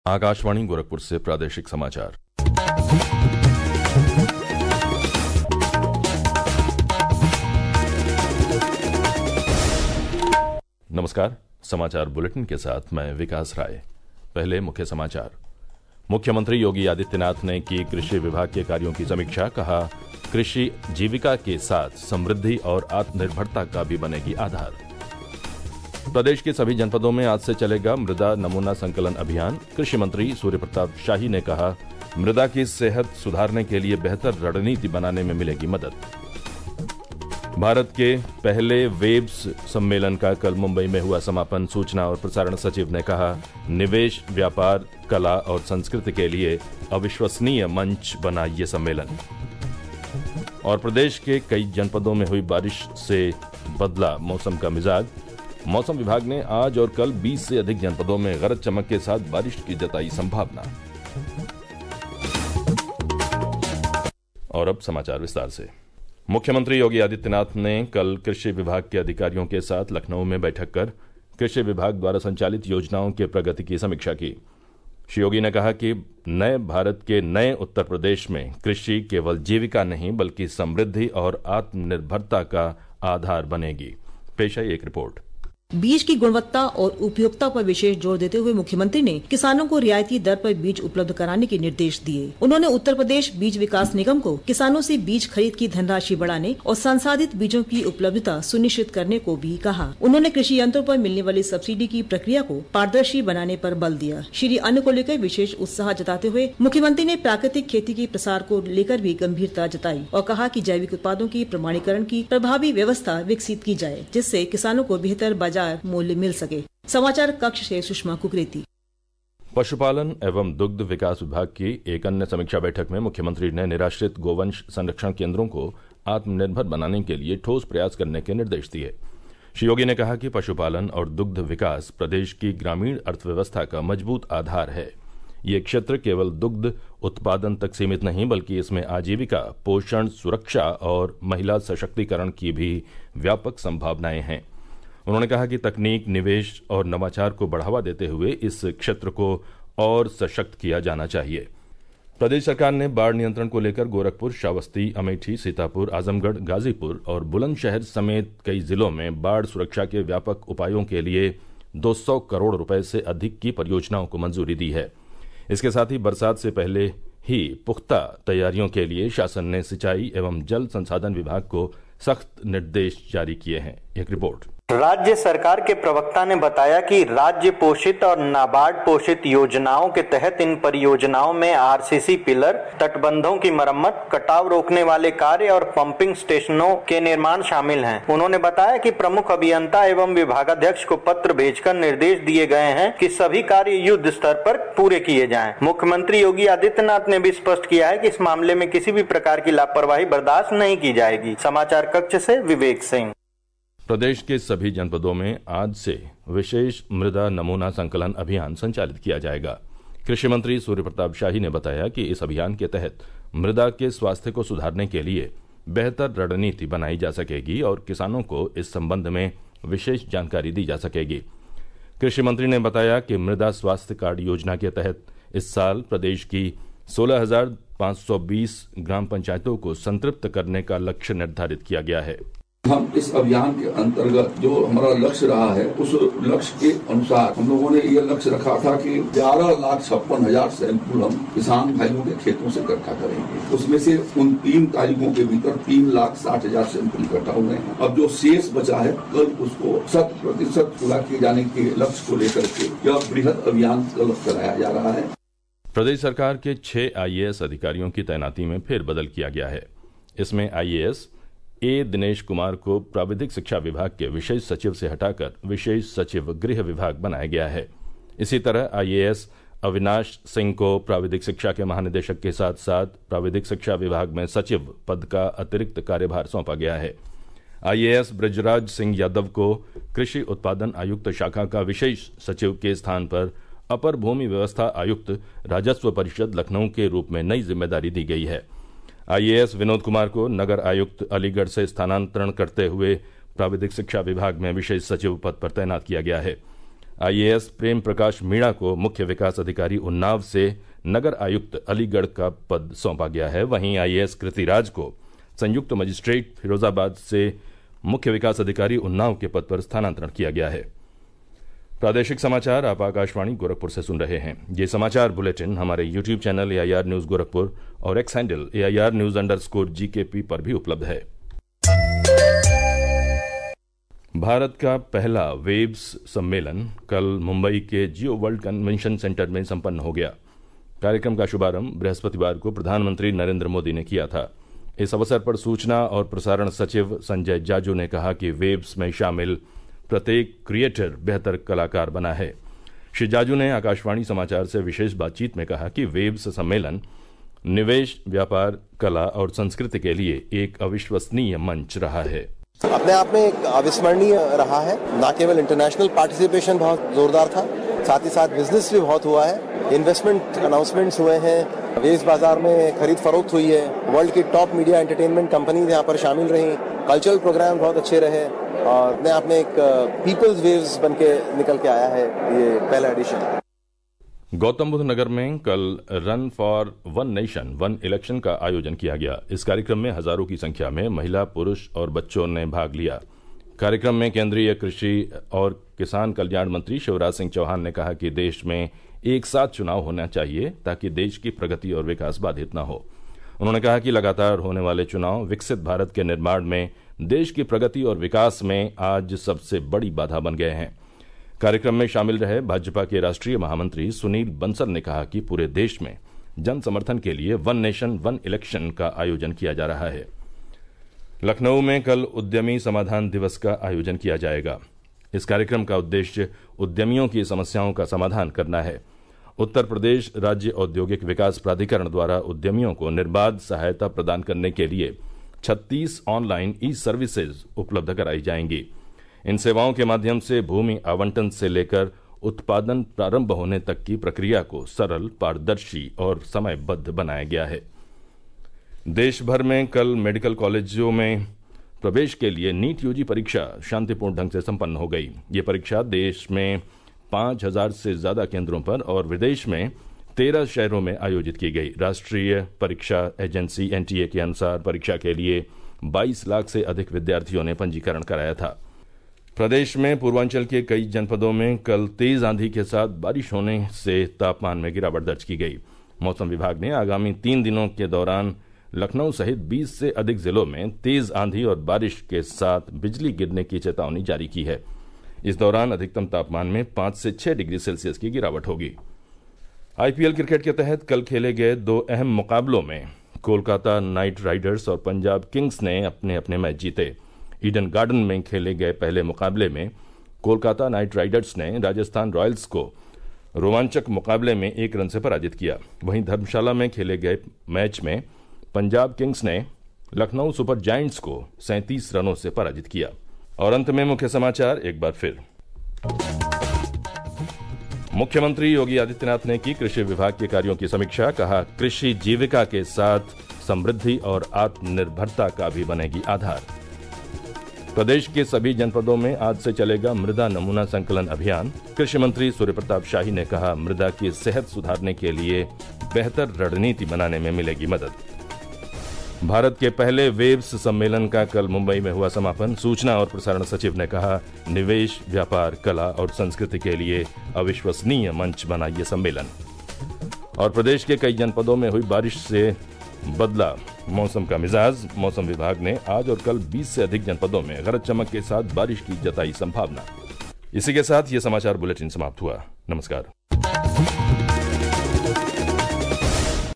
आकाशवाणी गोरखपुर से प्रादेशिक समाचार। नमस्कार। समाचार बुलेटिन के साथ मैं विकास राय। पहले मुख्य समाचार। मुख्यमंत्री योगी आदित्यनाथ ने की कृषि विभाग के कार्यों की समीक्षा। कहा, कृषि जीविका के साथ समृद्धि और आत्मनिर्भरता का भी बनेगी आधार। प्रदेश के सभी जनपदों में आज से चलेगा मृदा नमूना संकलन अभियान। कृषि मंत्री सूर्य प्रताप शाही ने कहा, मृदा की सेहत सुधारने के लिए बेहतर रणनीति बनाने में मिलेगी मदद। भारत के पहले वेब्स सम्मेलन का कल मुंबई में हुआ समापन। सूचना और प्रसारण सचिव ने कहा, निवेश, व्यापार, कला और संस्कृति के लिए अविश्वसनीय मंच बना ये सम्मेलन। और प्रदेश के कई जनपदों में हुई बारिश से बदला मौसम का मिजाज। मौसम विभाग ने आज और कल 20 से अधिक जनपदों में गरज चमक के साथ बारिश की जताई संभावना। और अब समाचार विस्तार से। मुख्यमंत्री योगी आदित्यनाथ ने कल कृषि विभाग के अधिकारियों के साथ लखनऊ में बैठक कर कृषि विभाग द्वारा संचालित योजनाओं के प्रगति की समीक्षा की। श्री योगी ने कहा कि नए भारत के नए उत्तर प्रदेश में कृषि केवल जीविका नहीं बल्कि समृद्धि और आत्मनिर्भरता का आधार बनेगी। पेश है एक रिपोर्ट। बीज की गुणवत्ता और उपयोगिता पर विशेष जोर देते हुए मुख्यमंत्री ने किसानों को रियायती दर पर बीज उपलब्ध कराने के निर्देश दिए। उन्होंने उत्तर प्रदेश बीज विकास निगम को किसानों से बीज खरीद की धनराशि बढ़ाने और संसाधित बीजों की उपलब्धता सुनिश्चित करने को भी कहा। उन्होंने कृषि यंत्रों पर मिलने वाली सब्सिडी की प्रक्रिया को पारदर्शी बनाने पर बल दिया। श्री अन्न को लेकर विशेष उत्साह जताते हुए मुख्यमंत्री ने प्राकृतिक खेती के प्रसार को लेकर भी गंभीरता जताई और कहा कि जैविक उत्पादों की प्रमाणीकरण की प्रभावी व्यवस्था विकसित की जाए, जिससे किसानों को बेहतर बाजार मूल्य मिल सके। समाचार कक्ष से सुषमा कुकरेती। पशुपालन एवं दुग्ध विकास विभाग की एक अन्य समीक्षा बैठक में मुख्यमंत्री ने निराश्रित गोवंश संरक्षण केंद्रों को आत्मनिर्भर बनाने के लिए ठोस प्रयास करने के निर्देश दिए। श्री योगी ने कहा कि पशुपालन और दुग्ध विकास प्रदेश की ग्रामीण अर्थव्यवस्था का मजबूत आधार है। ये क्षेत्र केवल दुग्ध उत्पादन तक सीमित नहीं बल्कि इसमें आजीविका, पोषण, सुरक्षा और महिला सशक्तिकरण की भी व्यापक संभावनाएं हैं। उन्होंने कहा कि तकनीक, निवेश और नवाचार को बढ़ावा देते हुए इस क्षेत्र को और सशक्त किया जाना चाहिए। प्रदेश सरकार ने बाढ़ नियंत्रण को लेकर गोरखपुर, श्रावस्ती, अमेठी, सीतापुर, आजमगढ़, गाजीपुर और बुलंदशहर समेत कई जिलों में बाढ़ सुरक्षा के व्यापक उपायों के लिए 200 करोड़ रुपए से अधिक की परियोजनाओं को मंजूरी दी है। इसके साथ ही बरसात से पहले ही पुख्ता तैयारियों के लिए शासन ने सिंचाई एवं जल संसाधन विभाग को सख्त निर्देश जारी किए हैं। एक रिपोर्ट। राज्य सरकार के प्रवक्ता ने बताया कि राज्य पोषित और नाबार्ड पोषित योजनाओं के तहत इन परियोजनाओं में आरसीसी पिलर, तटबंधों की मरम्मत, कटाव रोकने वाले कार्य और पंपिंग स्टेशनों के निर्माण शामिल हैं। उन्होंने बताया कि प्रमुख अभियंता एवं विभागाध्यक्ष को पत्र भेजकर निर्देश दिए गए हैं कि सभी कार्य युद्ध स्तर पर पूरे किए जाएं। मुख्यमंत्री योगी आदित्यनाथ ने भी स्पष्ट किया है कि इस मामले में किसी भी प्रकार की लापरवाही बर्दाश्त नहीं की जाएगी। समाचार कक्ष से विवेक सिंह। प्रदेश के सभी जनपदों में आज से विशेष मृदा नमूना संकलन अभियान संचालित किया जाएगा। कृषि मंत्री सूर्य प्रताप शाही ने बताया कि इस अभियान के तहत मृदा के स्वास्थ्य को सुधारने के लिए बेहतर रणनीति बनाई जा सकेगी और किसानों को इस संबंध में विशेष जानकारी दी जा सकेगी। कृषि मंत्री ने बताया कि मृदा स्वास्थ्य कार्ड योजना के तहत इस साल प्रदेश की 16,520 ग्राम पंचायतों को संतृप्त करने का लक्ष्य निर्धारित किया गया है। हम इस अभियान के अंतर्गत जो हमारा लक्ष्य रहा है उस लक्ष्य के अनुसार हम लोगों ने ये लक्ष्य रखा था कि 11,56,000 सैंपल हम किसान भाइयों के खेतों से इकट्ठा करेंगे। उसमें से उन 3 तारीखों के भीतर 3,60,000 सैंपल इकट्ठा हो गए हैं। अब जो शेष बचा है कल उसको 100% पूरा किए जाने के लक्ष्य को लेकर के यह बृहद अभियान कल कराया जा रहा है। प्रदेश सरकार के 6 IAS अधिकारियों की तैनाती में फेरबदल किया गया है। इसमें IAS ए दिनेश कुमार को प्राविधिक शिक्षा विभाग के विशेष सचिव से हटाकर विशेष सचिव गृह विभाग बनाया गया है। इसी तरह IAS अविनाश सिंह को प्राविधिक शिक्षा के महानिदेशक के साथ साथ प्राविधिक शिक्षा विभाग में सचिव पद का अतिरिक्त कार्यभार सौंपा गया है। IAS ब्रजराज सिंह यादव को कृषि उत्पादन आयुक्त शाखा का विशेष सचिव के स्थान पर अपर भूमि व्यवस्था आयुक्त राजस्व परिषद लखनऊ के रूप में नई जिम्मेदारी दी गई है। IAS विनोद कुमार को नगर आयुक्त अलीगढ़ से स्थानांतरण करते हुए प्राविधिक शिक्षा विभाग में विशेष सचिव पद पर तैनात किया गया है। IAS प्रेम प्रकाश मीणा को मुख्य विकास अधिकारी उन्नाव से नगर आयुक्त अलीगढ़ का पद सौंपा गया है। वहीं IAS कृति राज को संयुक्त मजिस्ट्रेट फिरोजाबाद से मुख्य विकास अधिकारी उन्नाव के पद पर स्थानांतरण किया गया है। प्रादेशिक समाचार आप आकाशवाणी गोरखपुर से सुन रहे हैं। ये समाचार बुलेटिन हमारे YouTube channel AIR news Gorakhpur और एक्स हैंडल AIR न्यूज_GKP पर भी उपलब्ध है। भारत का पहला वेव्स सम्मेलन कल मुंबई के जियो वर्ल्ड कन्वेंशन सेंटर में संपन्न हो गया। कार्यक्रम का शुभारंभ बृहस्पतिवार को प्रधानमंत्री नरेंद्र मोदी ने किया था। इस अवसर पर सूचना और प्रसारण सचिव संजय जाजू ने कहा कि वेव्स में शामिल प्रत्येक क्रिएटर बेहतर कलाकार बना है। श्री जाजू ने आकाशवाणी समाचार से विशेष बातचीत में कहा कि वेव्स सम्मेलन निवेश, व्यापार, कला और संस्कृति के लिए एक अविश्वसनीय मंच रहा है। अपने आप में एक अविस्मरणीय रहा है। न केवल इंटरनेशनल पार्टिसिपेशन बहुत जोरदार था, साथ ही साथ बिजनेस भी बहुत हुआ है। इन्वेस्टमेंट अनाउंसमेंट्स हुए हैं, वेव्स बाजार में खरीद फरोख्त हुई है। वर्ल्ड की टॉप मीडिया एंटरटेनमेंट कंपनीज यहाँ पर शामिल रही। कल्चरल प्रोग्राम बहुत अच्छे रहे और अपने आप में एक पीपल्स वेव्स बन के निकल के आया है ये पहला एडिशन। गौतम बुद्ध नगर में कल run for one nation one election का आयोजन किया गया। इस कार्यक्रम में हजारों की संख्या में महिला, पुरुष और बच्चों ने भाग लिया। कार्यक्रम में केंद्रीय कृषि और किसान कल्याण मंत्री शिवराज सिंह चौहान ने कहा कि देश में एक साथ चुनाव होना चाहिए ताकि देश की प्रगति और विकास बाधित न हो। उन्होंने कहा कि लगातार होने वाले चुनाव विकसित भारत के निर्माण में देश की प्रगति और विकास में आज सबसे बड़ी बाधा बन गए हैं। कार्यक्रम में शामिल रहे भाजपा के राष्ट्रीय महामंत्री सुनील बंसल ने कहा कि पूरे देश में जन समर्थन के लिए वन नेशन वन इलेक्शन का आयोजन किया जा रहा है। लखनऊ में कल उद्यमी समाधान दिवस का आयोजन किया जाएगा। इस कार्यक्रम का उद्देश्य उद्यमियों की समस्याओं का समाधान करना है। उत्तर प्रदेश राज्य औद्योगिक विकास प्राधिकरण द्वारा उद्यमियों को निर्बाध सहायता प्रदान करने के लिए 36 ऑनलाइन ई सर्विसेज उपलब्ध कराई जाएंगी। इन सेवाओं के माध्यम से भूमि आवंटन से लेकर उत्पादन प्रारंभ होने तक की प्रक्रिया को सरल, पारदर्शी और समयबद्ध बनाया गया है। देश भर में कल मेडिकल कॉलेजों में प्रवेश के लिए नीट यूजी परीक्षा शांतिपूर्ण ढंग से संपन्न हो गई। ये परीक्षा देश में 5000 से ज्यादा केंद्रों पर और विदेश में 13 शहरों में आयोजित की गई। राष्ट्रीय परीक्षा एजेंसी NTA के अनुसार परीक्षा के लिए 22 लाख से अधिक विद्यार्थियों ने पंजीकरण कराया था। प्रदेश में पूर्वांचल के कई जनपदों में कल तेज आंधी के साथ बारिश होने से तापमान में गिरावट दर्ज की गई। मौसम विभाग ने आगामी 3 दिनों के दौरान लखनऊ सहित 20 से अधिक जिलों में तेज आंधी और बारिश के साथ बिजली गिरने की चेतावनी जारी की है। इस दौरान अधिकतम तापमान में 5 से 6 डिग्री सेल्सियस की गिरावट होगी। IPL क्रिकेट के तहत कल खेले गए 2 अहम मुकाबलों में कोलकाता नाइट राइडर्स और पंजाब किंग्स ने अपने अपने मैच जीते। ईडन गार्डन में खेले गए पहले मुकाबले में कोलकाता नाइट राइडर्स ने राजस्थान रॉयल्स को रोमांचक मुकाबले में 1 रन से पराजित किया। वहीं धर्मशाला में खेले गए मैच में पंजाब किंग्स ने लखनऊ सुपर जायंट्स को 37 रनों से पराजित किया। और अंत में मुख्य समाचार एक बार फिर। मुख्यमंत्री योगी आदित्यनाथ ने की कृषि विभाग के कार्यों की समीक्षा। कहा, कृषि जीविका के साथ समृद्धि और आत्मनिर्भरता का भी बनेगी आधार। प्रदेश के सभी जनपदों में आज से चलेगा मृदा नमूना संकलन अभियान। कृषि मंत्री सूर्य प्रताप शाही ने कहा, मृदा की सेहत सुधारने के लिए बेहतर रणनीति बनाने में मिलेगी मदद। भारत के पहले वेव्स सम्मेलन का कल मुंबई में हुआ समापन। सूचना और प्रसारण सचिव ने कहा, निवेश, व्यापार, कला और संस्कृति के लिए अविश्वसनीय मंच बना ये सम्मेलन। और प्रदेश के कई जनपदों में हुई बारिश से बदला मौसम का मिजाज। मौसम विभाग ने आज और कल 20 से अधिक जनपदों में गरज चमक के साथ बारिश की जताई संभावना। इसी के साथ ये समाचार बुलेटिन समाप्त हुआ। नमस्कार।